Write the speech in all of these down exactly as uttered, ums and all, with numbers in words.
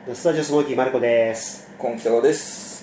スタジオスモーキーマルコです。 今北川です。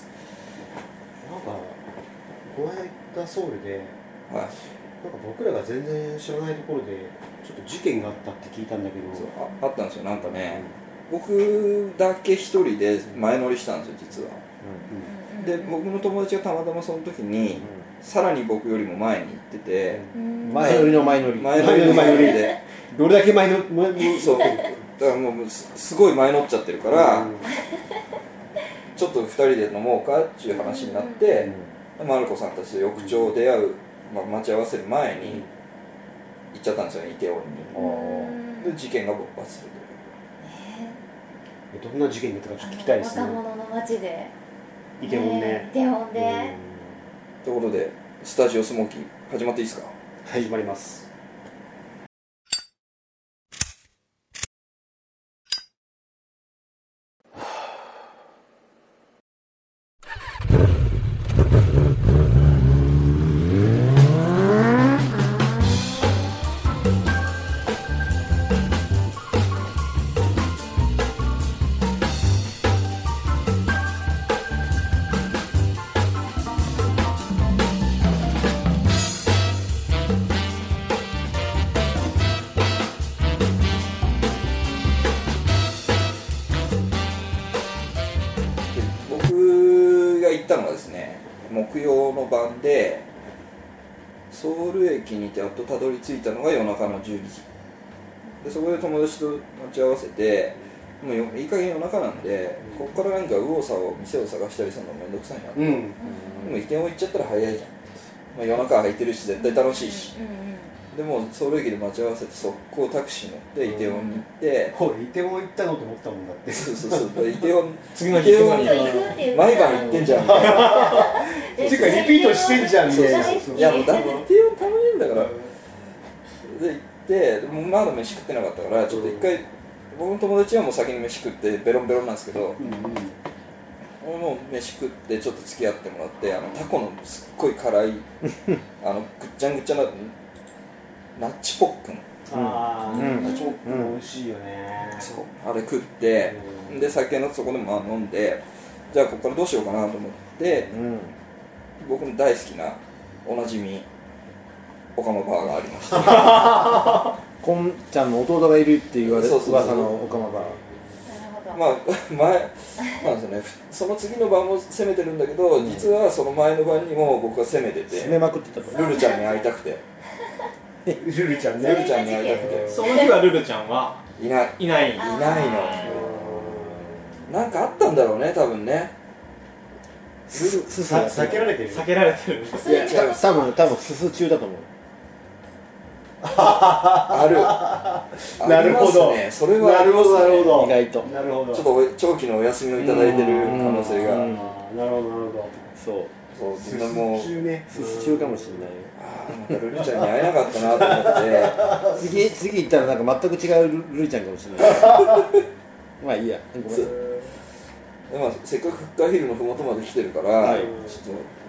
なんかこの間行ったソウルで、 はい、なんか僕らが全然知らないところでちょっと事件があったって聞いたんだけど。 そう あ, あったんですよ。なんかね、うん、僕だけ一人で前乗りしたんですよ実は、うん、で僕の友達がたまたまその時に、うん、さらに僕よりも前に行ってて、 うん、前乗りの前乗り前乗りの前乗りでどれだけ前の前そうだからもうすごい前乗っちゃってるから、うん、ちょっとふたりで飲もうかっていう話になって、うん、マルコさんたちと翌朝出会う、まあ、待ち合わせる前に行っちゃったんですよね、イテウォンに。で事件が勃発するという、えー、どんな事件だったかちょっと聞きたいですね。 若者の街でイテウォンで、 イテウォンでということでスタジオスモーキー始まっていいですか？ 始まります。 行ったのがですね、木曜の晩でソウル駅にてやっとたどり着いたのが夜中のじゅうにじで、そこで友達と待ち合わせて、もういい加減夜中なんで、ここからなんか右往左往店を探したりするのめんどくさいなと、うん、でもイテウォン行っちゃったら早いじゃん、まあ、夜中空いてるし絶対楽しいし、うんうん、でもソウル駅で待ち合わせて速攻タクシー乗ってイテウォンに行って、 うん、イテウォン行ったのと思ったもんだって。 そうそうそうイテウォン次の日イテウォンに毎晩行ってんじゃんみたいなていうかリピートしてんじゃんみたいな。 いやもうだってイテウォンたまにいるんだから、で行ってでもまだ飯食ってなかったからちょっと一回、うん、僕の友達はもう先に飯食ってベロンベロンなんですけど、うんうん、もう飯食ってちょっと付き合ってもらって、あのタコのすっごい辛いあのぐっちゃんぐっちゃなナッチポックン、 あー、うん、ナッチポックン美味しいよね。 そうあれ食って、うん、で酒のそこでも飲んで、じゃあここからどうしようかなと思って、うん、僕の大好きなおなじみオカマバーがありましたこんちゃんの弟がいるって言われる噂のオカマバー。まあ前なんですよね、その次の晩も攻めてるんだけど、うん、実はその前の晩にも僕は攻めてて攻めまくってたと。 ルルちゃんに会いたくてルルちゃんね、 ルルちゃんに会いたくて、 その日はルルちゃんはいないいないいないの。なんかあったんだろうね多分ね。 ルル避けられてる避けられてる。 いや違う、多分多分すす中だと思う。 あるなるほど、 ね、それはなるほどなるほど、 意外となるほど、 ちょっと長期のお休みをいただいてる可能性が。 なるほどなるほど、そうそうすす中ね、すす中かもしれないよ。 ああまたルルちゃんに会えなかったなと思って次次行ったらなんか全く違うルルちゃんかもしれないまあいいや、ごめん。 でまあ、せっかくフッカーヒルのふもとまで来てるから、はい、ちょっと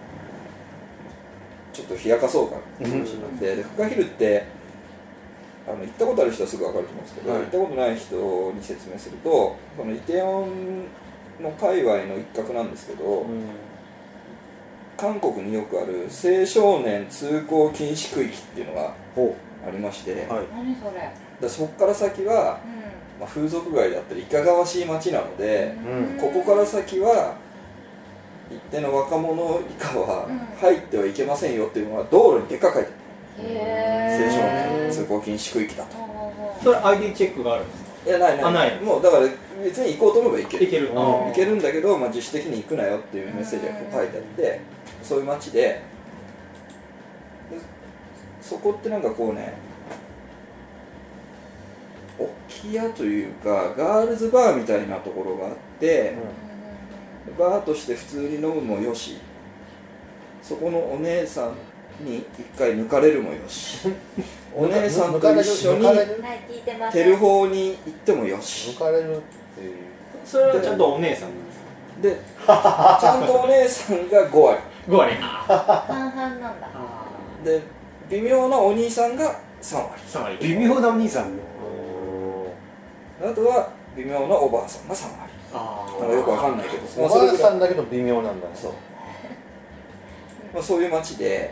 ちょっと冷やかそうかって話になって、でフッカーヒルってあの行ったことある人はすぐ分かると思うんですけど、はい、行ったことない人に説明すると、このイテウォンの界隈の一角なんですけど、うん、韓国によくある青少年通行禁止区域っていうのがありまして、はい、 何それだそこから先は、うんまあ、風俗街だったりいかがわしい街なので、うん、ここから先は一定の若者以下は入ってはいけませんよっていうのが道路にでっかく書いてある、青少年通行禁止区域だと。 それ アイディー チェックがあるんですか？ いやないない、ないもうだから別に行こうと思えば行ける行ける、 行けるんだけど、まあ、自主的に行くなよっていうメッセージがこう書いてあって、そういう街で、でそこってなんかこうね置き屋というかガールズバーみたいなところがあって、うん、バーとして普通に飲むもよし、そこのお姉さんに一回抜かれるもよしお姉さんと一緒にテルホーに行ってもよし。 抜かれるっていう、 それはちゃんとお姉さんなんですでちゃんとお姉さんがごわりごわり半々なんだ。 で微妙なお兄さんがさんわりさんわり微妙なお兄さん。 あとは微妙なおばあさんがさん割。 あなんかよくわかんないけど、 おばあさんだけど微妙なんだね。 そう、まあ、そういう町で、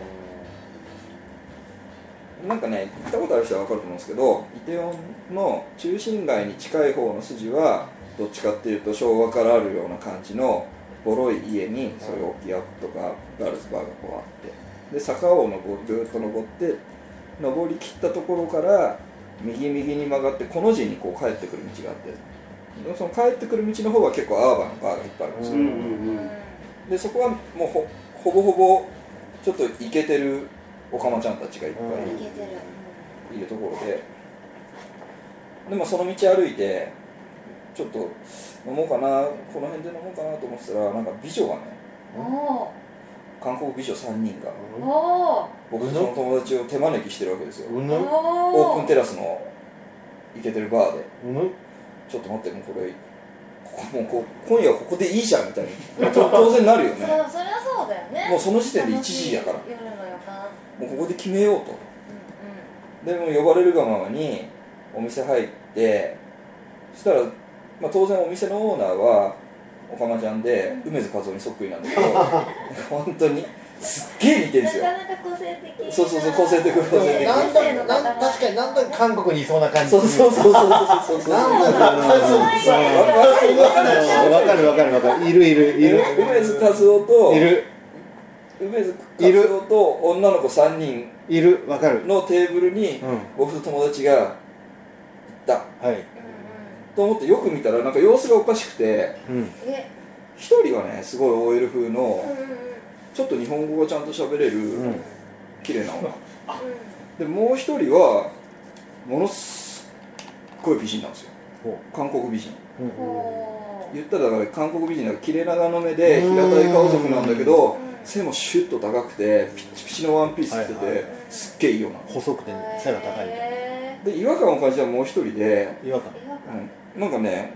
なんかね、行ったことある人は分かると思うんですけど、イテウォンの中心街に近い方の筋はどっちかっていうと昭和からあるような感じのボロい家にそういう大きいアップとかガールズバーがこうあって、で坂をのぼぐーっと登って登りきったところから右右に曲がってこの字にこう帰ってくる道があって、その帰ってくる道の方は結構アーバンのバーがいっぱいあるんですよ、 うんうんうん、 でそこはもう ほ, ほぼほぼちょっとイケてるおかまちゃんたちがいっぱいいるところで、でもその道歩いてちょっと飲もうかな、この辺で飲もうかなと思ってたら、なんか美女がね、韓国美女さんにんが僕とその友達を手招きしてるわけですよ。オープンテラスのイケてるバーで、ちょっと待って、もうこれここもうこう今夜はここでいいじゃんみたいな当然なるよね。 そう、そりゃそうだよね。 もうその時点でいちじやから、 夜の予感、 もうここで決めようと、うんうん、でも呼ばれるがままにお店入って、そしたら、まあ、当然お店のオーナーはおかまちゃんで、うん、梅津和夫にそっくりなんだけど本当にすっげえ似てるんですよ。 なかなか個性的な。 そうそうそう、個性的、個性的。 なんだなん確かになんとなく韓国にいそうな感じ。 そうそうそうそうそうそう。なんだろう。 わかるわかるわかる。いるいるいる。 梅津和夫といる。 梅津和夫と女の子さんにんいる、わかる。 のテーブルに僕と友達が行った。はい。と思ってよく見たらなんか様子がおかしくて、一人はねすごい オーエル 風の。ちょっと日本語がちゃんと喋れる、うん、綺麗な女、でもう一人はものすごい美人なんですよ、韓国美人、うん、言ったらだから韓国美人だから切れ長の目で平たい顔族なんだけど、背もシュッと高くてピッチピチのワンピース着てて、はいはい、すっげえいいよな、 細くて背が高いで違和感を感じたらもう一人で違和感、 うん、なんかね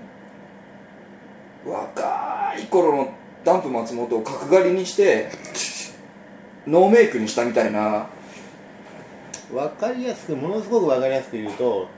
若い頃のダンプ松本を角刈りにしてノーメイクにしたみたいな。 分かりやすく、ものすごく分かりやすく言うと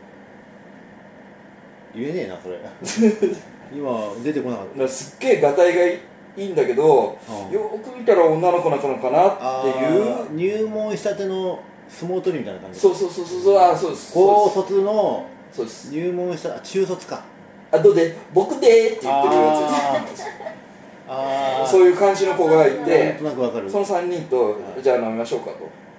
言えねえなそれ今出てこなかった。 すっげえガタイがいいんだけど、うん、よく見たら女の子なのかなっていう。 入門したての相撲取りみたいな感じ。 そうそうそうそう、あ、そうです。 高卒のそうです。 入門した中卒か。 あとで僕でーって言ってるやつです。あそういう感じの子がいて、 なんとなくわかる。 そのさんにんとじゃあ飲みましょうかと。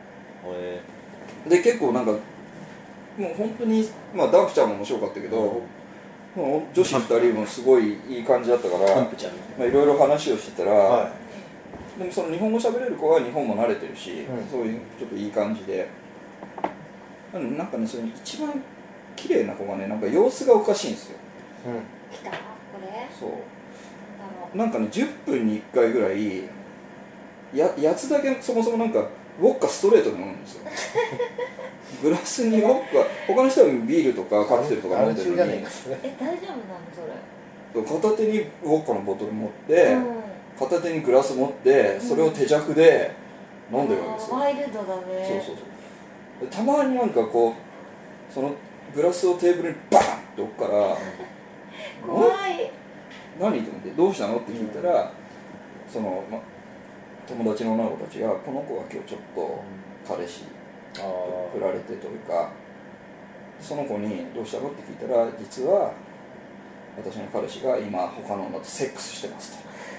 で結構なんかもう本当に、まあダンプちゃんも面白かったけど、うん、女子ふたりもすごいいい感じだったから、まあいろいろ話をしてたら、はい、でもその日本語喋れる子は日本も慣れてるし、うん、そういうちょっといい感じで、なんかね、その一番綺麗な子がね、なんか様子がおかしいんですよ。 うん、来たこれ。 そう。なんかね、じゅっぷんにいっかいぐらい や, やつだけそもそもなんかウォッカストレートで飲むんですよグラスにウォッカ、他の人はビールとかカクテルとか飲んでるのに、 え、大丈夫なのそれ。 片手にウォッカのボトル持って、うん、片手にグラス持ってそれを手弱で飲んでるわけですよ。 ワイルドだね。 そうそうそう。たまになんかこうそのグラスをテーブルにバーンって置くから怖い。 何と思ってどうしたのって聞いたら、うん、その、ま、友達の女の子たちがこの子は今日ちょっと彼氏と振られてというか、その子にどうしたのって聞いたら、実は私の彼氏が今他の女とセックスしてます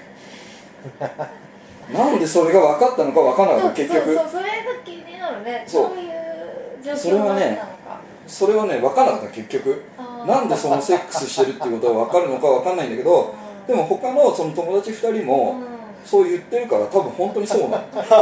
となんでそれが分かったのか分からなかった。結局そうそう、それが気になるね。そういう状況だったのか。 それはね、分からなかった結局。なんでそのセックスしてるっていうことは分かるのか分かんないんだけど、でも他のその友達ふたりもそう言ってるから多分本当にそうなんだ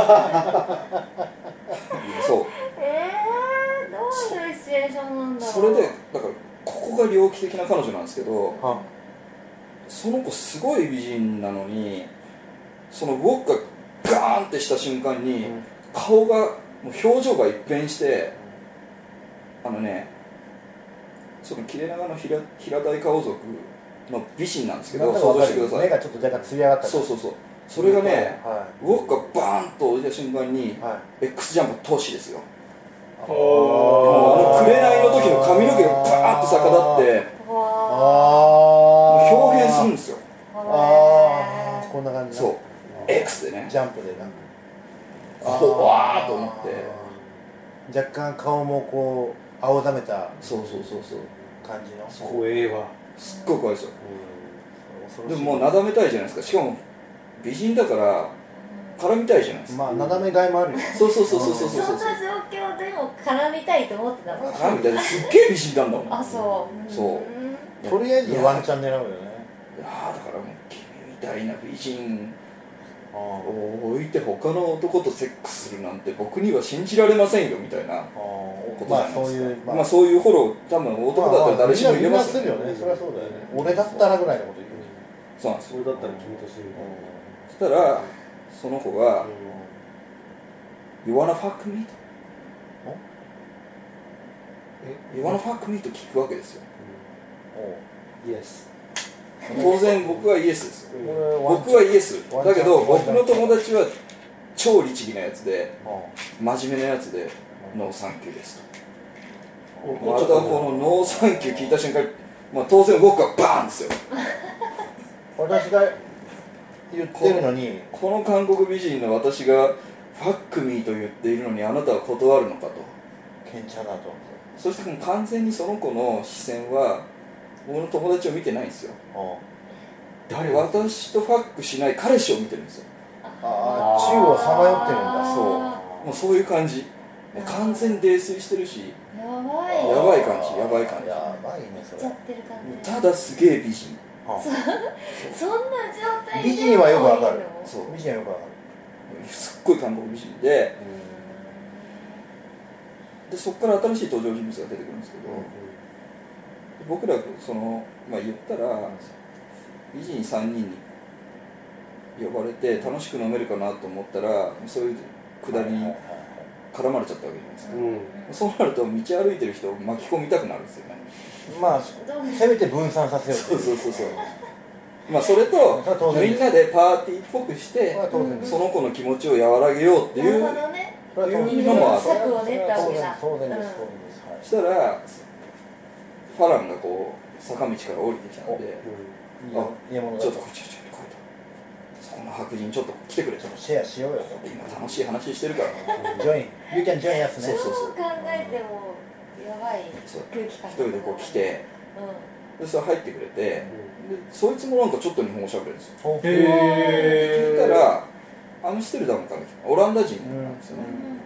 そう。 えー、どういうシチュエーションなんだろう。 それで、だからここが猟奇的な彼女なんですけど、その子すごい美人なのに、そのウォッカガーンってした瞬間に顔が、もう表情が一変して、あのね、その切れ長の平平たい顔族の美人なんですけど、想像してください。 目がちょっと若干つり上がった。 そうそうそう。それがね、はい、ウォッカバーンと置いた瞬間に、はい、X ジャンプ投資ですよ。あの紅の時の髪の毛がバーッと逆立って、あですよ。 ああこんな感じ。 そう X でねジャンプでな怖ーと思って、 若干顔もこう青ざめたそうそうそうそう感じの。 怖えわ。 すっごい怖いですよ。で恐ろしいももうなだめたいじゃないですか。しかも美人だから絡みたいじゃないですか。 まあ斜めがいもあるよ。 そうそうそうそうそうそうそんな状況でも絡みたいと思ってたの。 絡みたいですっげえ美人なんだもん。 あ、そうそううんとりあえずワンチャン狙うよね。 いやーだからもう君みたいな美人あを置いて他の男とセックスするなんて僕には信じられませんよみたいなことじゃまあないですか。 そういうまあそういうフォロー多分男だったら誰しも言えますよね。それはそうだよね。俺だったらぐらいのこと言う。 そうなんですよ。 それだったら君とする。 そしたらその子が「You wanna fuck me?」と「You wanna fuck me?」と聞くわけですよ。 イエス。 当然僕はイエスですよ。 俺僕はイエスワンチャンだけどワンチャン僕の友達は超律儀なやつで真面目なやつでノーサンキューですと。またこのノーサンキュー聞いた瞬間、まあ、当然僕はバーンですよ。 私が言ってるのにこの韓国美人の私がファックミーと言っているのにあなたは断るのかと。 ケンチャだと。 そしてもう完全にその子の視線は僕の友達を見てないんですよ。 誰私とファックしない彼氏を見てるんですよ。 ああ宙をさまよってるんだ。 そうもうそういう感じ。もう完全に泥酔してるしやばいやばい感じやばい感じ。 やばいねそれちゃ。ってる感じ。 ただすげえ美人。 そんな状態で美人はよくわかる。 そう美人はよくわかすっごい韓国美人でる。 でそこから新しい登場人物が出てくるんですけど、僕らそのまあ言ったら美人さんにんに呼ばれて楽しく飲めるかなと思ったらそういうくだりに絡まれちゃったわけじゃないですか。 うん。 そうなると道歩いてる人を巻き込みたくなるんですよね。 まあせめて分散させようってそういう。 そうそうそう。まあそれとそれは当然ですみんなでパーティーっぽくしてそれは当然です。 その子の気持ちを和らげようっていう。 なるほどね。 それは当然いうのもある策を練ったわけだ。 当然です。当然です。 うん当然です。はい。 そしたらファランがこう坂道から降りてきたんで、 いいよ家物だとちょっとこっちちょっと来いと、そこの白人ちょっと来てくれと、 シェアしようよと。 今楽しい話してるから、 ジョイン、You can join us ね。 そうどう考えてもやばいそう空気感。 一人でこう来て、 うでそれ入ってくれて、でそいつもなんかちょっと日本語喋れるんですよ。 ほう聞へいたらアムステルダムから来たオランダ人なんですよね、 ん。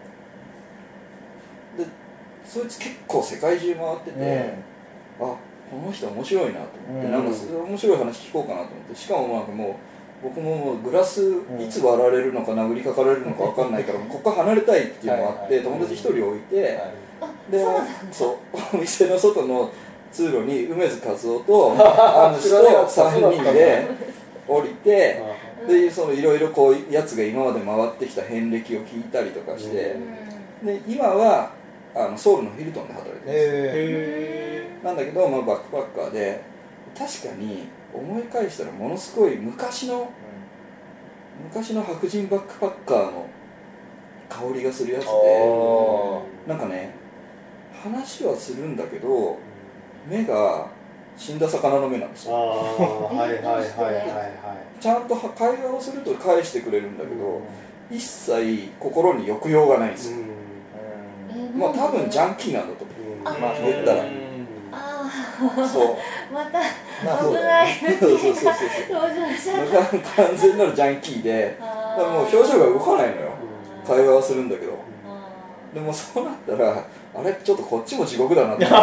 でそいつ結構世界中回ってて、あこの人面白いなと思って、 うんなんかそれ面白い話聞こうかなと思って、しかもなんかもう僕ももうグラスいつ割られるのか殴りかかられるのか分かんないからもうここから離れたいっていうのがあって、 はいはい友達一人置いて、 はいでそうなんだそうお店の外の通路に梅津和夫とアムスとさんにんで降りて、でそのいろいろこうやつが今まで回ってきた遍歴を聞いたりとかして、で今はあのソウルのヒルトンで働いてるんですよ、 えへなんだけど、まあ、バックパッカーで確かに思い返したらものすごい昔の昔の白人バックパッカーの香りがするやつで、なんかね話はするんだけど目が死んだ魚の目なんですああ、 よ。 はいはいはいはいはちゃんと会話をすると返してくれるんだけど一切心に抑揚がないんですい。 よ。 えまあ多分ジャン。 ンキーなんだと思う。 あまあ言ったらあそうあ、またまあそうだ危ないそうそうそうそう登場しちゃった。 完全なるジャンキーで、だからもう表情が動かないのよ。会話はするんだけど、でもそうなったらあれちょっとこっちも地獄だなって思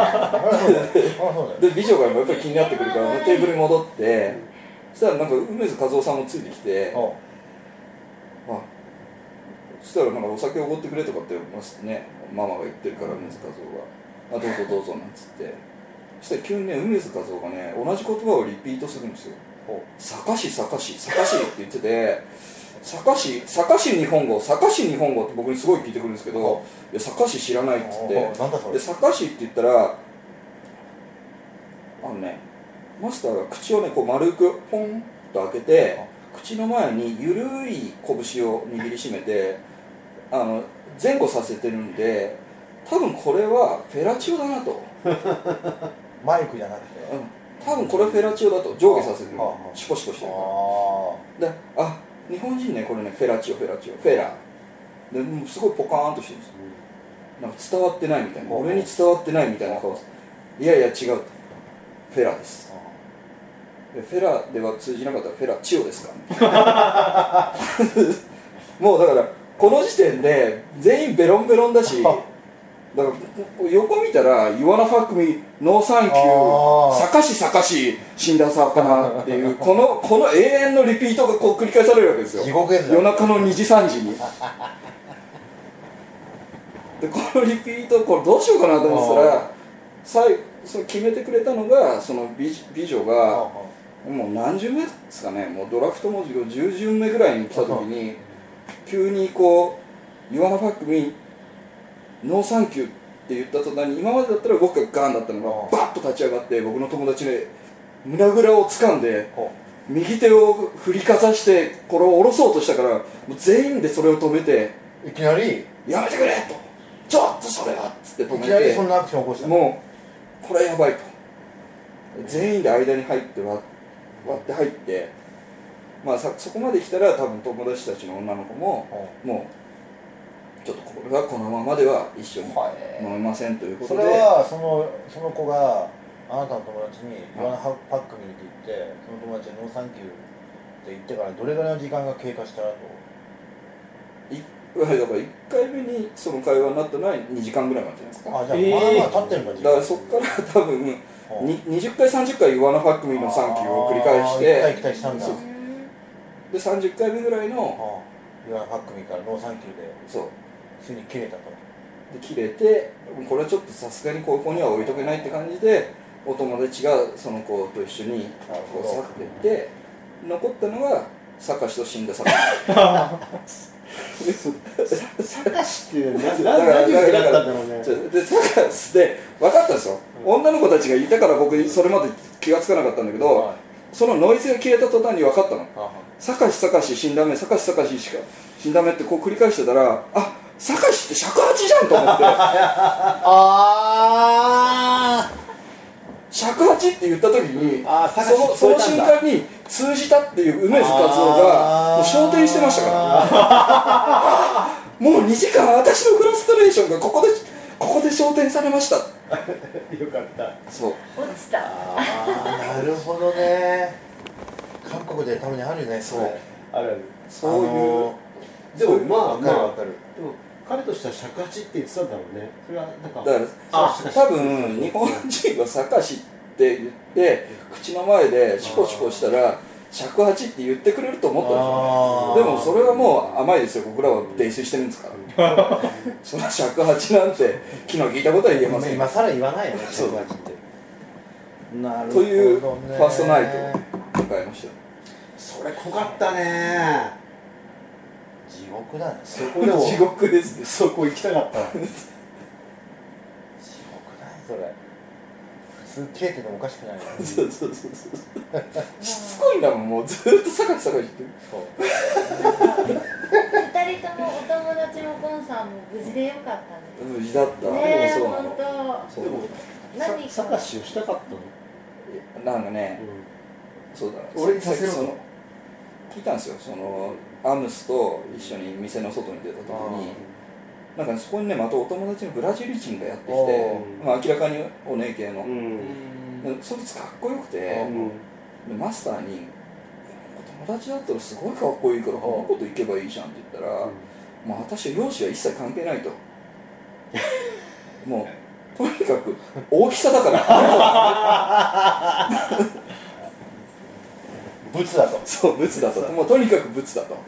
ってで美女がやっぱり気になってくるからテーブルに戻ってそしたらなんか梅津和夫さんもついてきて、あそしたらなんかお酒おごってくれとかってますねママが言ってるから梅津和夫があどうぞどうぞなんつってそしたら急にね梅津和夫がね同じ言葉をリピートするんですよ。坂市坂市坂市って言ってて坂市坂市日本語坂市日本語って僕にすごい聞いてくるんですけどいや坂市知らないっつってで坂市って言ったらあのねマスターが口をねこう丸くポンと開けて口の前にゆるい拳を握りしめてあの前後させてるんで多分これはフェラチオだなとマイクじゃなくてうん多分これフェラチオだと上下させるはあはあシコシコしてるかあらであ日本人ねこれねフェラチオフェラチオフェラでもうすごいポカーンとしてるんですよなんか伝わってないみたいな俺に伝わってないみたいな顔ですいやいや違うとフェラですでフェラでは通じなかったらフェラチオですかもうだからこの時点で全員ベロンベロンだしだから横見たら「You wanna fuck me? No thank you」 あー 「さかしさかし死んだ魚」っていうこのこの永遠のリピートがこう繰り返されるわけですよ地獄ですね夜中のにじさんじにでこのリピートこれどうしようかなと思ってたら最後その決めてくれたのがその 美, 美女がもう何巡目ですかねもうドラフト文字がじゅう巡目ぐらいに来た時に急にこう「You wanna fuck me? No thank you」って言った途端に今までだったら僕がガンだったのがバッと立ち上がって僕の友達で胸ぐらを掴んで右手を振りかざしてこれを下ろそうとしたからもう全員でそれを止めていきなり 「やめてくれ!」と「ちょっとそれは!」っつって止いめてきなりそんなアクション起こしたもうこれはやばいと全員で間に入って割割って入ってまあさそこまで来たら多分友達たちの女の子ももうちょっとこれはこのままでは一緒に飲めませんということでそれはそのその子があなたの友達に「言わなパックミに」って言ってその友達に「ノーサンキュー」って言ってからどれぐらいの時間が経過した後いだからいっかいめにその会話になったのはにじかんぐらい前じゃないですかあじゃあえーまあまあ経ってるんだ時間だからそっから多分ににじゅっかいさんじゅっかい「言わなファックミーのサンキュー」を繰り返しあー行ったりて来たりしたんだそうでさんじゅっかいめぐらいのああ言わなパックミから「ノーサンキュー」でそうついに切れたとで切れてこれはちょっとさすがにここには置いとけないって感じでお友達がその子と一緒にこう去ってって残ったのがサカシと死んだサカシサカシっていうのだからは何を嫌ったんだろうねでサカシで分かったんですよ、女の子たちがいたから僕それまで気がつかなかったんだけど、そのノイズが消えた途端に分かったのサカシサカシ死んだ目サカシサカシしか死んだ目ってこう繰り返してたらあサカシって尺八じゃんと思ってあ尺八って言った時にあーサカシそのその聞こえたんだ瞬間に通じたっていう梅津和夫がもう昇天してましたからもうにじかん私のフラストレーションがここでここで昇天されましたよかったそう落ちたあーなるほどね韓国でたまにあるねそうれあるあるそういう、 あのでもまあわかるわかるでも彼としては尺八って言ってたんだろうねそれはなんかだからあ多分日本人はサカシって言って口の前でシコシコしたら尺八って言ってくれると思ったんあーですよでもそれはもう甘いですよ僕らは泥酔してるんですからその尺八なんて昨日聞いたことは言えません今更言わないよねそう尺八ってなるほどねというファーストナイトを迎えましたそれ濃かったね地獄だねそこでも地獄ですねそこ行きたかった地獄だねそれ普通切れててもおかしくないよねそうそうそうそうしつこいんだもんもうずっとサカシサカシ言ってるそう二人ともお友達もコンさんも無事でよかったね無事だった、 ねえでもそうなの本そうでも何サカシをしたかったのなんかね、そうだ俺にさせろとその聞いたんですよそのアムスと一緒に店の外に出た時になんか、ね、そこにねまたお友達のブラジル人がやってきて、 うんまあ、明らかにお姉系の、 うんでそいつかっこよくて、 うんでマスターに「友達だったらすごいかっこいいからこの子と行けばいいじゃん」って言ったら、まあ、私容姿は一切関係ないともうとにかく大きさだからブツだとそうブツだともうとにかくブツだと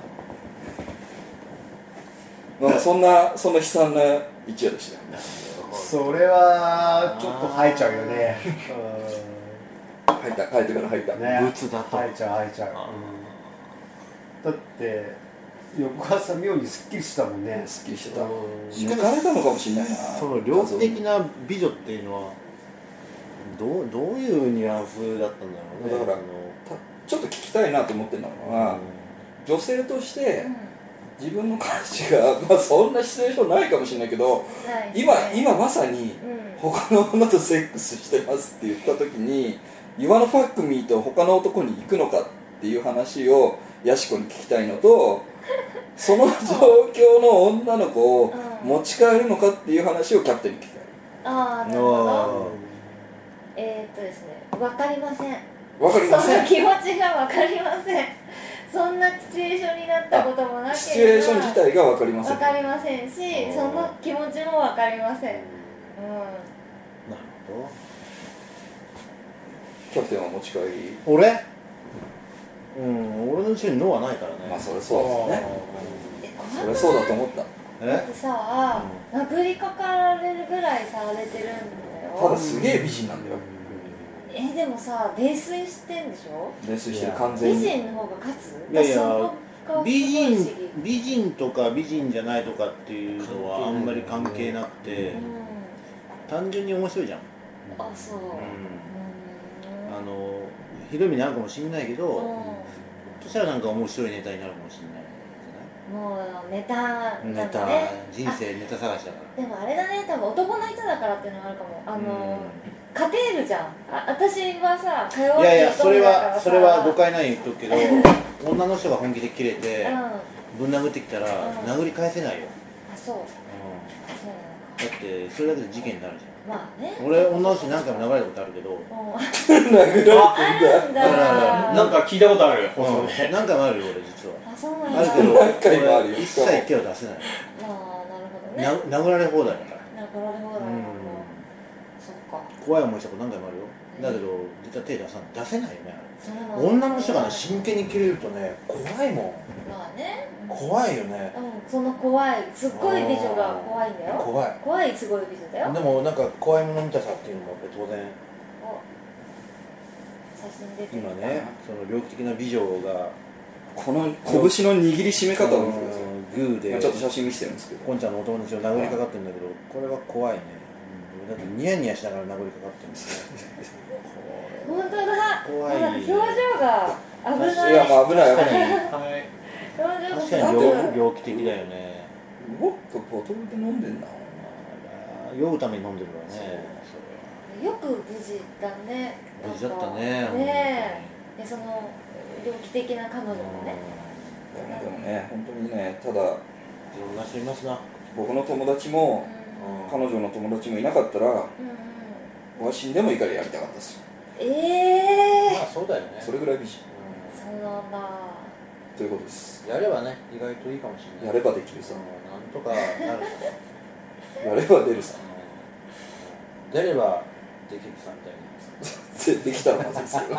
まあそんなそんな悲惨な一夜でしたよねそれはちょっと吐いちゃうよね入った帰ってから入った、 ねブツだと吐いちゃう吐いちゃう、うんだって翌朝妙にすっきりしたもんねすっきりしてたうん抜かれたのかもしれないなその猟奇的な美女っていうのはどうどういうニュアンスだったんだろうねだからたちょっと聞きたいなと思ってるのは、女性として自分の彼氏が、まあ、そんなシチュエーションないかもしれないけど今今まさにうん他の女とセックスしてますって言った時に岩のファックミーと他の男に行くのかっていう話をヤシコに聞きたいのと、その状況の女の子を持ち帰るのかっていう話をキャプテンに聞きたい。 ああ、なるほど。えー、っとですね、わかりません。 わかりません。 その気持ちがわかりません。そんなシチュエーションになったこともなければ、 シチュエーション自体がわかりません。 わかりませんし、その気持ちもわかりません。うん。 なるほど。 キャプテンは持ち帰り。 俺うん俺の後ろに脳はないからね。 まあそれそうですね。 え、 それそうだと思った。 だっえてさ、殴りかかられるぐらいされてるんだよ。 ただすげえ美人なんだよ。 え、でもさ、泥酔してんでしょ。 泥酔してる完全美に。 人の方が勝つ。 いやいやそこが美すごい不思議人美人とか美人じゃないとかっていうのはあんまり関係なくて、 うん。 単純に面白いじゃん。 あ、そう。 うんうん。 あのひどい目に遭うかもしれないけど、 うんそしたらなんか面白いネタになるかもしれないもうネタなんネタ、 だね。 人生ネタ探しだからでもあれだね、多分男の人だからっていうのがあるかも。あの、勝てるじゃん。あ、私はさ、通っていやいやそれはそれは誤解。 解ない言っとくけど女の人が本気でキレてうん。 ぶん殴ってきたらうん殴り返せないよ、 あ、そう。 うん、 そうなのか。 だってそれだけで事件になるじゃん。 まあね。 俺女の人に何回も殴られたことあるけど、 うん。 殴られてんだ。 あるんだ。 なんか聞いたことある放送で、 うん、何回もあるよ俺実は。 あ、そうなんだ。 あるけど何回もあるよ俺一切手を出せない、 まあ、なるほどね。 な殴られ放題だから、 なるほど、なるほど。 うん、 そっか。 怖い思いしたこと何回もあるよ。だけど実は手出さない出せないよねあれ。 それは女の人がね真剣に切れるとね怖いもん。 まあね。 怖いよね。 うん、その怖い、すっごい美女が怖いんだよ。 怖い。 怖い、すごい美女だよ。 でもなんか怖いもの見たさっていうのも当然お写真出てきた。 今ねその猟奇的な美女がこの拳の握りしめ方を見てください。 グーでちょっと写真見せてるんですけど、 こんちゃんのお友達を殴りかかってるんだけど、これは怖いね、うん、だってニヤニヤしながら殴りかかってるんですよ本当だ。 怖いなんか表情が危ない。 いやまあ危ない危ない。 はい、 表情がす確かにごく。 猟猟奇的だよね。 もっとボトルで飲んでんな。 あら酔うために飲んでるからね。 よく無事だね。 無事だったねねえ。で、その猟奇的な彼女もね。 でもね本当にね、ただいろんな人いますな。 僕の友達も彼女の友達もいなかったらうんうん。 僕は死んでもいいからやりたかったですよ。 ええ。 まあそうだよね。 それぐらい美人そうなんだ。 ということです。 やればね意外といいかもしれない。 やればできるさ、 うんなんとかなるやれば出るさ。 うん出ればできるさみたいな。 できたらまずいですよ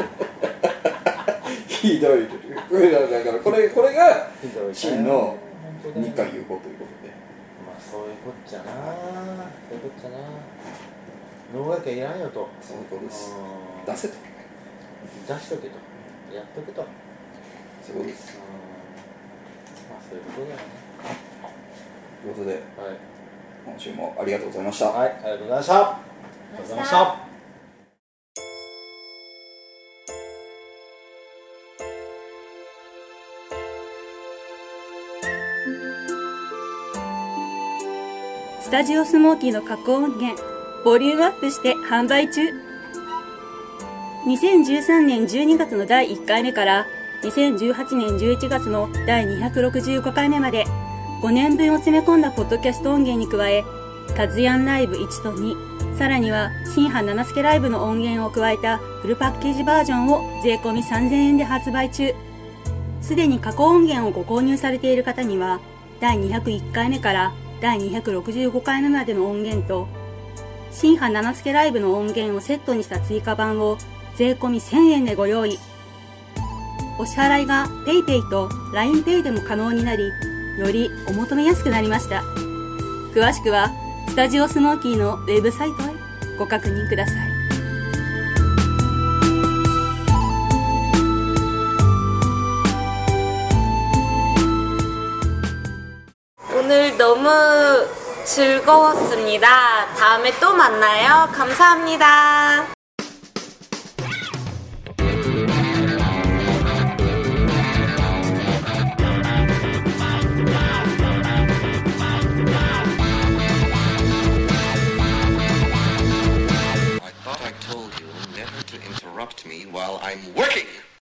ひどい。これだからこれこれが真の日韓友好ということで。 まあそういうこっちゃなそういうこっちゃな能楽はいらんよと。 そういうことです。 うん出せと。 出しとけとやっとけと。 そういうことです。 うんまあそういうことだよね。 ということではい今週もありがとうございました。 はいありがとうございました。ありがとうございました。 スタジオスモーキーの加工音源ボリュームアップして販売中。にせんじゅうさんねんじゅうにがつのだいいっかいめからにせんじゅうはちねんじゅういちがつのだいにひゃくろくじゅうごかいめまでごねんぶんを詰め込んだポッドキャスト音源に加え、タズヤンライブいちとに、さらには新版七助ライブの音源を加えたフルパッケージバージョンを税込みさんぜんえんで発売中。すでに加工音源をご購入されている方には、だいにひゃくいっかいめからだいにひゃくろくじゅうごかいめまでの音源と、新版七助ライブの音源をセットにした追加版を税込みせんえんでご用意。お支払いが PayPay と ラインペイ でも可能になり、よりお求めやすくなりました。詳しくはスタジオスモーキーのウェブサイトへご確認ください。 오늘 너무 즐거웠습니다. 다음에 또 만나요. 감사합니다. I thought I told you never to interrupt. り